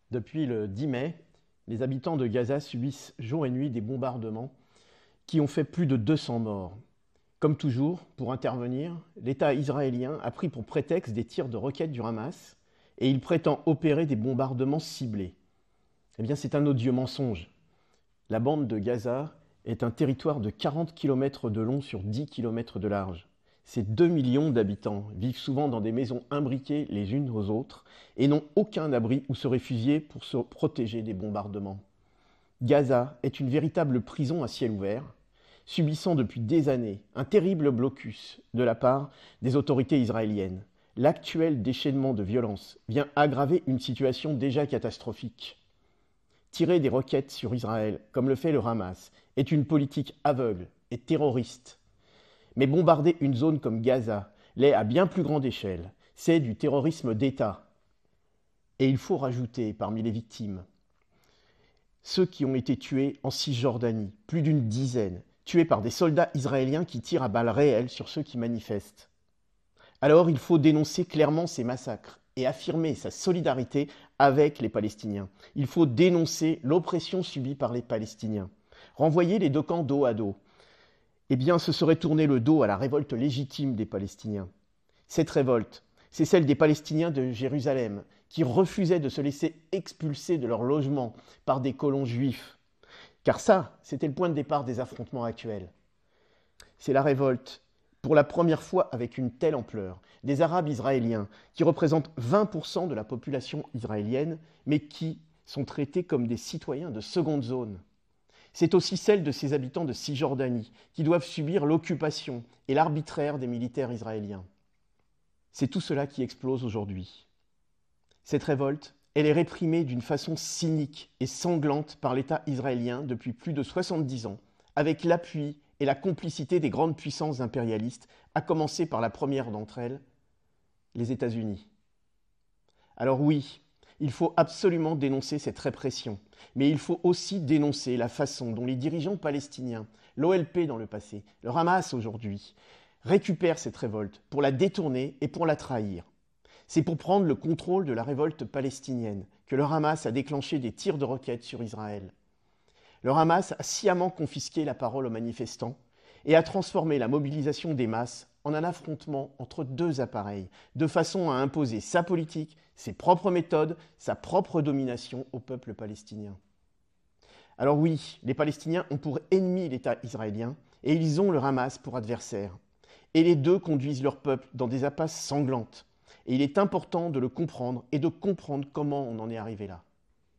Depuis le 10 mai, les habitants de Gaza subissent jour et nuit des bombardements qui ont fait plus de 200 morts. Comme toujours, pour intervenir, l'État israélien a pris pour prétexte des tirs de roquettes du Hamas et il prétend opérer des bombardements ciblés. Eh bien, c'est un odieux mensonge. La bande de Gaza est un territoire de 40 km de long sur 10 km de large. Ces 2 millions d'habitants vivent souvent dans des maisons imbriquées les unes aux autres et n'ont aucun abri où se réfugier pour se protéger des bombardements. Gaza est une véritable prison à ciel ouvert, subissant depuis des années un terrible blocus de la part des autorités israéliennes. L'actuel déchaînement de violence vient aggraver une situation déjà catastrophique. Tirer des roquettes sur Israël, comme le fait le Hamas, est une politique aveugle et terroriste. Mais bombarder une zone comme Gaza l'est à bien plus grande échelle. C'est du terrorisme d'État. Et il faut rajouter parmi les victimes ceux qui ont été tués en Cisjordanie, plus d'une dizaine, tués par des soldats israéliens qui tirent à balles réelles sur ceux qui manifestent. Alors il faut dénoncer clairement ces massacres et affirmer sa solidarité avec les Palestiniens. Il faut dénoncer l'oppression subie par les Palestiniens. Renvoyer les deux camps dos à dos. Eh bien, ce serait tourner le dos à la révolte légitime des Palestiniens. Cette révolte, c'est celle des Palestiniens de Jérusalem, qui refusaient de se laisser expulser de leur logement par des colons juifs. Car ça, c'était le point de départ des affrontements actuels. C'est la révolte, pour la première fois avec une telle ampleur, des Arabes israéliens, qui représentent 20% de la population israélienne, mais qui sont traités comme des citoyens de seconde zone. C'est aussi celle de ces habitants de Cisjordanie qui doivent subir l'occupation et l'arbitraire des militaires israéliens. C'est tout cela qui explose aujourd'hui. Cette révolte, elle est réprimée d'une façon cynique et sanglante par l'État israélien depuis plus de 70 ans, avec l'appui et la complicité des grandes puissances impérialistes, à commencer par la première d'entre elles, les États-Unis. Alors oui, il faut absolument dénoncer cette répression, mais il faut aussi dénoncer la façon dont les dirigeants palestiniens, l'OLP dans le passé, le Hamas aujourd'hui, récupèrent cette révolte pour la détourner et pour la trahir. C'est pour prendre le contrôle de la révolte palestinienne que le Hamas a déclenché des tirs de roquettes sur Israël. Le Hamas a sciemment confisqué la parole aux manifestants et a transformé la mobilisation des masses en un affrontement entre deux appareils, de façon à imposer sa politique, ses propres méthodes, sa propre domination au peuple palestinien. Alors oui, les Palestiniens ont pour ennemi l'État israélien et ils ont le Hamas pour adversaire. Et les deux conduisent leur peuple dans des impasses sanglantes. Et il est important de le comprendre et de comprendre comment on en est arrivé là.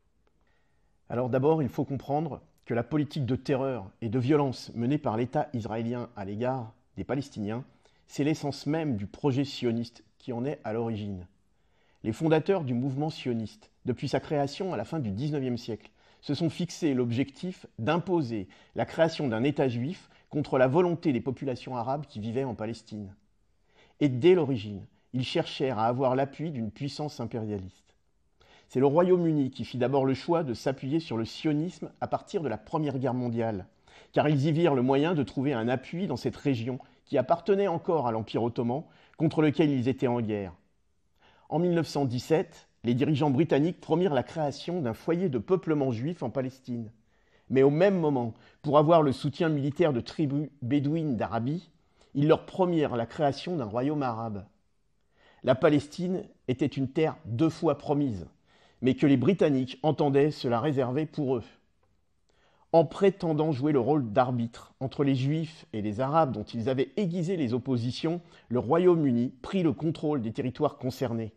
Alors d'abord, il faut comprendre que la politique de terreur et de violence menée par l'État israélien à l'égard des Palestiniens, c'est l'essence même du projet sioniste qui en est à l'origine. Les fondateurs du mouvement sioniste, depuis sa création à la fin du XIXe siècle, se sont fixés l'objectif d'imposer la création d'un État juif contre la volonté des populations arabes qui vivaient en Palestine. Et dès l'origine, ils cherchèrent à avoir l'appui d'une puissance impérialiste. C'est le Royaume-Uni qui fit d'abord le choix de s'appuyer sur le sionisme à partir de la Première Guerre mondiale, car ils y virent le moyen de trouver un appui dans cette région qui appartenait encore à l'Empire ottoman, contre lequel ils étaient en guerre. En 1917, les dirigeants britanniques promirent la création d'un foyer de peuplement juif en Palestine. Mais au même moment, pour avoir le soutien militaire de tribus bédouines d'Arabie, ils leur promirent la création d'un royaume arabe. La Palestine était une terre 2 fois promise, mais que les Britanniques entendaient se la réserver pour eux. En prétendant jouer le rôle d'arbitre entre les Juifs et les Arabes dont ils avaient aiguisé les oppositions, le Royaume-Uni prit le contrôle des territoires concernés.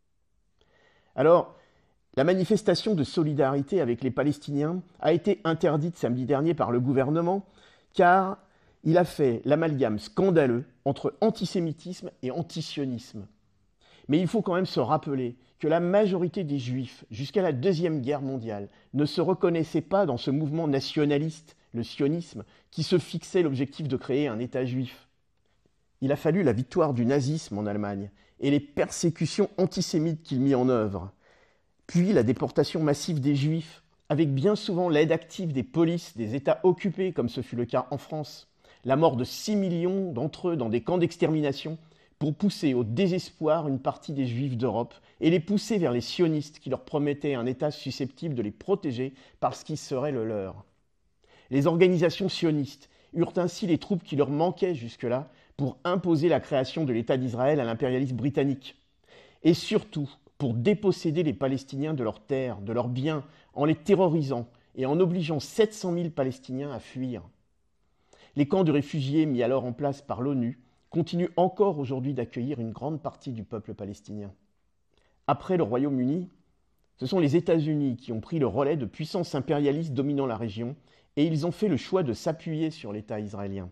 Alors, la manifestation de solidarité avec les Palestiniens a été interdite samedi dernier par le gouvernement, car il a fait l'amalgame scandaleux entre antisémitisme et antisionisme. Mais il faut quand même se rappeler que la majorité des Juifs, jusqu'à la Deuxième Guerre mondiale, ne se reconnaissaient pas dans ce mouvement nationaliste, le sionisme, qui se fixait l'objectif de créer un État juif. Il a fallu la victoire du nazisme en Allemagne et les persécutions antisémites qu'il mit en œuvre, puis la déportation massive des Juifs, avec bien souvent l'aide active des polices des États occupés, comme ce fut le cas en France, la mort de 6 millions d'entre eux dans des camps d'extermination, pour pousser au désespoir une partie des Juifs d'Europe et les pousser vers les sionistes qui leur promettaient un État susceptible de les protéger parce qu'il serait le leur. Les organisations sionistes eurent ainsi les troupes qui leur manquaient jusque-là pour imposer la création de l'État d'Israël à l'impérialisme britannique. Et surtout, pour déposséder les Palestiniens de leurs terres, de leurs biens, en les terrorisant et en obligeant 700 000 Palestiniens à fuir. Les camps de réfugiés mis alors en place par l'ONU continuent encore aujourd'hui d'accueillir une grande partie du peuple palestinien. Après le Royaume-Uni, ce sont les États-Unis qui ont pris le relais de puissances impérialistes dominant la région et ils ont fait le choix de s'appuyer sur l'État israélien.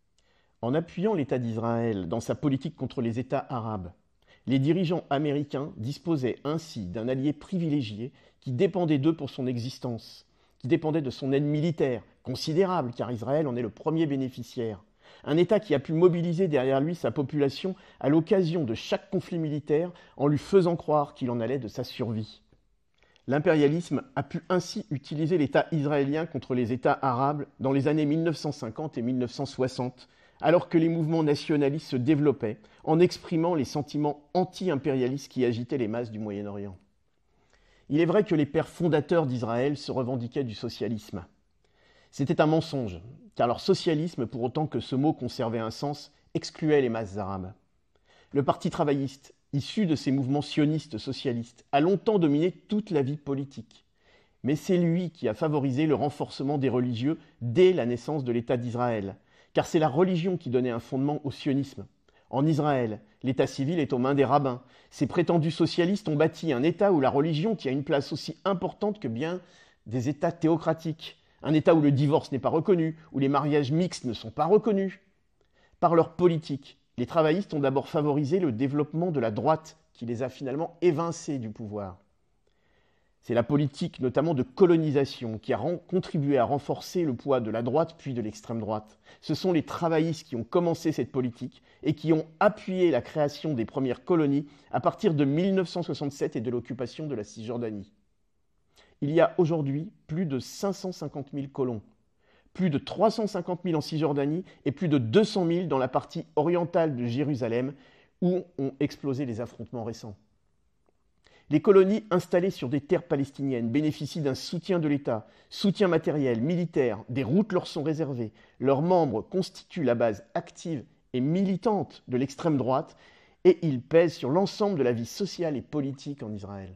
En appuyant l'État d'Israël dans sa politique contre les États arabes, les dirigeants américains disposaient ainsi d'un allié privilégié qui dépendait d'eux pour son existence, qui dépendait de son aide militaire, considérable car Israël en est le premier bénéficiaire. Un État qui a pu mobiliser derrière lui sa population à l'occasion de chaque conflit militaire en lui faisant croire qu'il en allait de sa survie. L'impérialisme a pu ainsi utiliser l'État israélien contre les États arabes dans les années 1950 et 1960, alors que les mouvements nationalistes se développaient en exprimant les sentiments anti-impérialistes qui agitaient les masses du Moyen-Orient. Il est vrai que les pères fondateurs d'Israël se revendiquaient du socialisme. C'était un mensonge, car leur socialisme, pour autant que ce mot conservait un sens, excluait les masses arabes. Le Parti travailliste, issu de ces mouvements sionistes socialistes, a longtemps dominé toute la vie politique. Mais c'est lui qui a favorisé le renforcement des religieux dès la naissance de l'État d'Israël, car c'est la religion qui donnait un fondement au sionisme. En Israël, l'état civil est aux mains des rabbins. Ces prétendus socialistes ont bâti un État où la religion tient une place aussi importante que bien des États théocratiques. Un État où le divorce n'est pas reconnu, où les mariages mixtes ne sont pas reconnus. Par leur politique, les travaillistes ont d'abord favorisé le développement de la droite qui les a finalement évincés du pouvoir. C'est la politique notamment de colonisation qui a contribué à renforcer le poids de la droite puis de l'extrême droite. Ce sont les travaillistes qui ont commencé cette politique et qui ont appuyé la création des premières colonies à partir de 1967 et de l'occupation de la Cisjordanie. Il y a aujourd'hui plus de 550 000 colons, plus de 350 000 en Cisjordanie et plus de 200 000 dans la partie orientale de Jérusalem où ont explosé les affrontements récents. Les colonies installées sur des terres palestiniennes bénéficient d'un soutien de l'État, soutien matériel, militaire, des routes leur sont réservées. Leurs membres constituent la base active et militante de l'extrême droite et ils pèsent sur l'ensemble de la vie sociale et politique en Israël.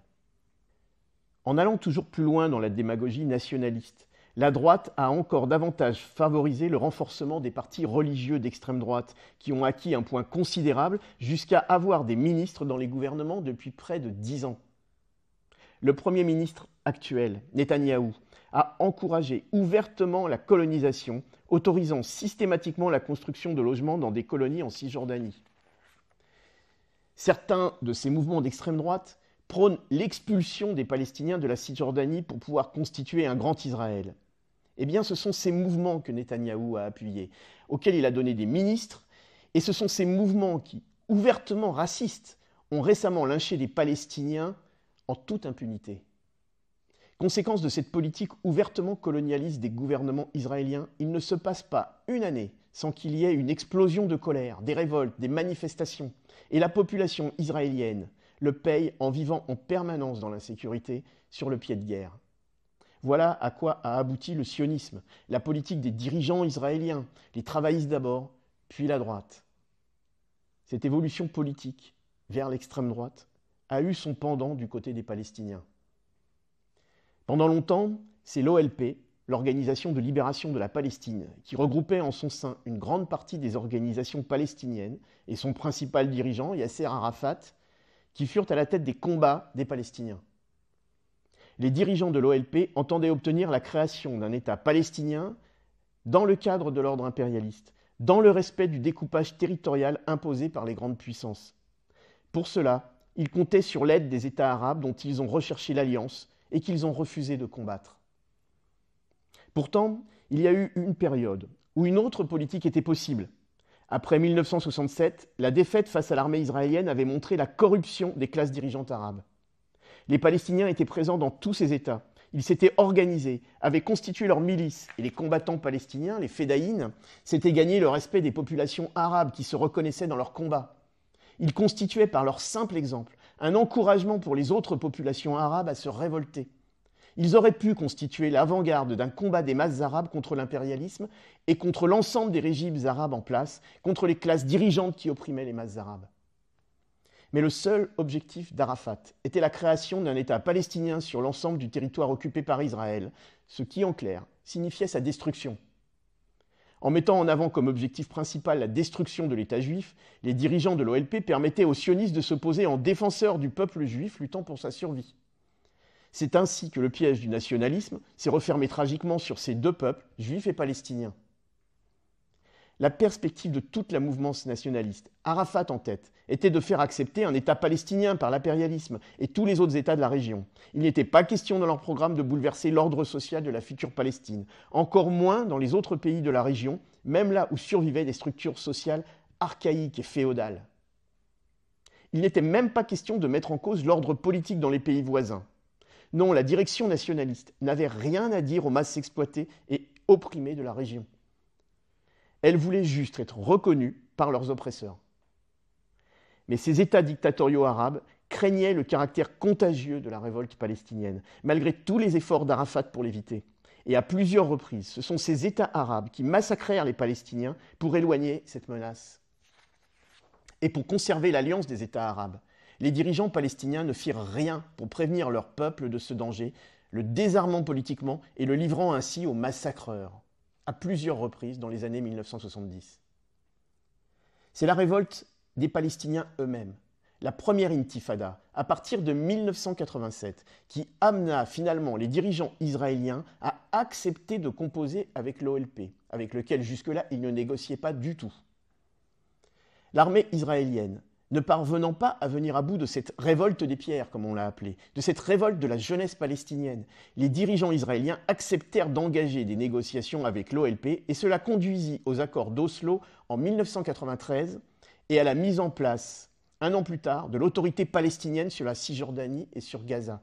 En allant toujours plus loin dans la démagogie nationaliste, la droite a encore davantage favorisé le renforcement des partis religieux d'extrême droite qui ont acquis un point considérable jusqu'à avoir des ministres dans les gouvernements depuis près de 10 ans. Le Premier ministre actuel, Netanyahou, a encouragé ouvertement la colonisation, autorisant systématiquement la construction de logements dans des colonies en Cisjordanie. Certains de ces mouvements d'extrême droite prônent l'expulsion des Palestiniens de la Cisjordanie pour pouvoir constituer un grand Israël. Eh bien, ce sont ces mouvements que Netanyahou a appuyés, auxquels il a donné des ministres, et ce sont ces mouvements qui, ouvertement racistes, ont récemment lynché des Palestiniens en toute impunité. Conséquence de cette politique ouvertement colonialiste des gouvernements israéliens, il ne se passe pas une année sans qu'il y ait une explosion de colère, des révoltes, des manifestations, et la population israélienne le paye en vivant en permanence dans l'insécurité sur le pied de guerre. Voilà à quoi a abouti le sionisme, la politique des dirigeants israéliens, les travaillistes d'abord, puis la droite. Cette évolution politique vers l'extrême droite a eu son pendant du côté des Palestiniens. Pendant longtemps, c'est l'OLP, l'Organisation de libération de la Palestine, qui regroupait en son sein une grande partie des organisations palestiniennes et son principal dirigeant, Yasser Arafat, qui furent à la tête des combats des Palestiniens. Les dirigeants de l'OLP entendaient obtenir la création d'un État palestinien dans le cadre de l'ordre impérialiste, dans le respect du découpage territorial imposé par les grandes puissances. Pour cela, ils comptaient sur l'aide des États arabes dont ils ont recherché l'alliance et qu'ils ont refusé de combattre. Pourtant, il y a eu une période où une autre politique était possible. Après 1967, la défaite face à l'armée israélienne avait montré la corruption des classes dirigeantes arabes. Les Palestiniens étaient présents dans tous ces États. Ils s'étaient organisés, avaient constitué leurs milices, et les combattants palestiniens, les fédayines, s'étaient gagnés le respect des populations arabes qui se reconnaissaient dans leurs combats. Ils constituaient par leur simple exemple un encouragement pour les autres populations arabes à se révolter. Ils auraient pu constituer l'avant-garde d'un combat des masses arabes contre l'impérialisme et contre l'ensemble des régimes arabes en place, contre les classes dirigeantes qui opprimaient les masses arabes. Mais le seul objectif d'Arafat était la création d'un État palestinien sur l'ensemble du territoire occupé par Israël, ce qui, en clair, signifiait sa destruction. En mettant en avant comme objectif principal la destruction de l'État juif, les dirigeants de l'OLP permettaient aux sionistes de se poser en défenseurs du peuple juif luttant pour sa survie. C'est ainsi que le piège du nationalisme s'est refermé tragiquement sur ces deux peuples, juifs et palestiniens. La perspective de toute la mouvance nationaliste, Arafat en tête, était de faire accepter un État palestinien par l'impérialisme et tous les autres États de la région. Il n'était pas question dans leur programme de bouleverser l'ordre social de la future Palestine, encore moins dans les autres pays de la région, même là où survivaient des structures sociales archaïques et féodales. Il n'était même pas question de mettre en cause l'ordre politique dans les pays voisins. Non, la direction nationaliste n'avait rien à dire aux masses exploitées et opprimées de la région. Elle voulait juste être reconnue par leurs oppresseurs. Mais ces États dictatoriaux arabes craignaient le caractère contagieux de la révolte palestinienne, malgré tous les efforts d'Arafat pour l'éviter. Et à plusieurs reprises, ce sont ces États arabes qui massacrèrent les Palestiniens pour éloigner cette menace. Et pour conserver l'alliance des États arabes, les dirigeants palestiniens ne firent rien pour prévenir leur peuple de ce danger, le désarmant politiquement et le livrant ainsi aux massacreurs, à plusieurs reprises dans les années 1970. C'est la révolte des Palestiniens eux-mêmes, la première intifada, à partir de 1987, qui amena finalement les dirigeants israéliens à accepter de composer avec l'OLP, avec lequel jusque-là ils ne négociaient pas du tout. L'armée israélienne, ne parvenant pas à venir à bout de cette révolte des pierres, comme on l'a appelée, de cette révolte de la jeunesse palestinienne, les dirigeants israéliens acceptèrent d'engager des négociations avec l'OLP et cela conduisit aux accords d'Oslo en 1993 et à la mise en place, un an plus tard, de l'autorité palestinienne sur la Cisjordanie et sur Gaza.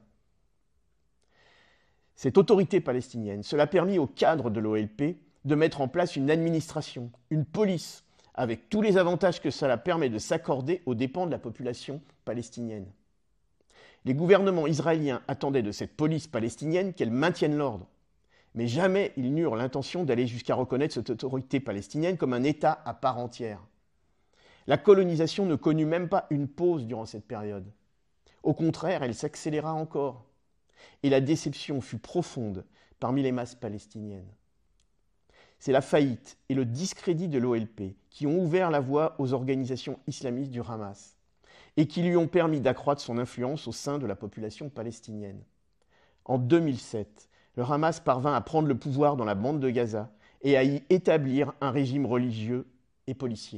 Cette autorité palestinienne, cela permit au cadre de l'OLP de mettre en place une administration, une police, avec tous les avantages que cela permet de s'accorder aux dépens de la population palestinienne. Les gouvernements israéliens attendaient de cette police palestinienne qu'elle maintienne l'ordre. Mais jamais ils n'eurent l'intention d'aller jusqu'à reconnaître cette autorité palestinienne comme un État à part entière. La colonisation ne connut même pas une pause durant cette période. Au contraire, elle s'accéléra encore. Et la déception fut profonde parmi les masses palestiniennes. C'est la faillite et le discrédit de l'OLP qui ont ouvert la voie aux organisations islamistes du Hamas et qui lui ont permis d'accroître son influence au sein de la population palestinienne. En 2007, le Hamas parvint à prendre le pouvoir dans la bande de Gaza et à y établir un régime religieux et policier.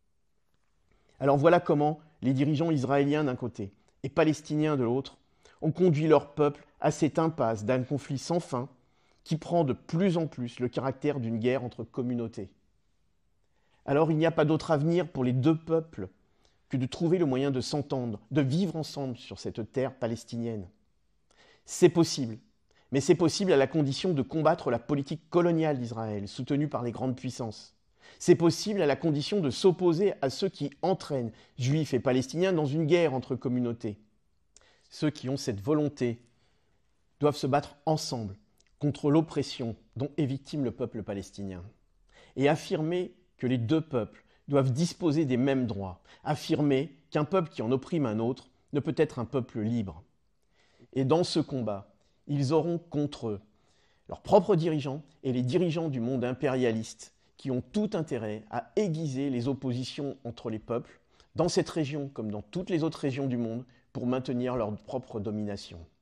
Alors voilà comment les dirigeants israéliens d'un côté et palestiniens de l'autre ont conduit leur peuple à cette impasse d'un conflit sans fin qui prend de plus en plus le caractère d'une guerre entre communautés. Alors il n'y a pas d'autre avenir pour les deux peuples que de trouver le moyen de s'entendre, de vivre ensemble sur cette terre palestinienne. C'est possible, mais c'est possible à la condition de combattre la politique coloniale d'Israël, soutenue par les grandes puissances. C'est possible à la condition de s'opposer à ceux qui entraînent juifs et palestiniens dans une guerre entre communautés. Ceux qui ont cette volonté doivent se battre ensemble contre l'oppression dont est victime le peuple palestinien, et affirmer que les deux peuples doivent disposer des mêmes droits, affirmer qu'un peuple qui en opprime un autre ne peut être un peuple libre. Et dans ce combat, ils auront contre eux leurs propres dirigeants et les dirigeants du monde impérialiste qui ont tout intérêt à aiguiser les oppositions entre les peuples, dans cette région comme dans toutes les autres régions du monde, pour maintenir leur propre domination.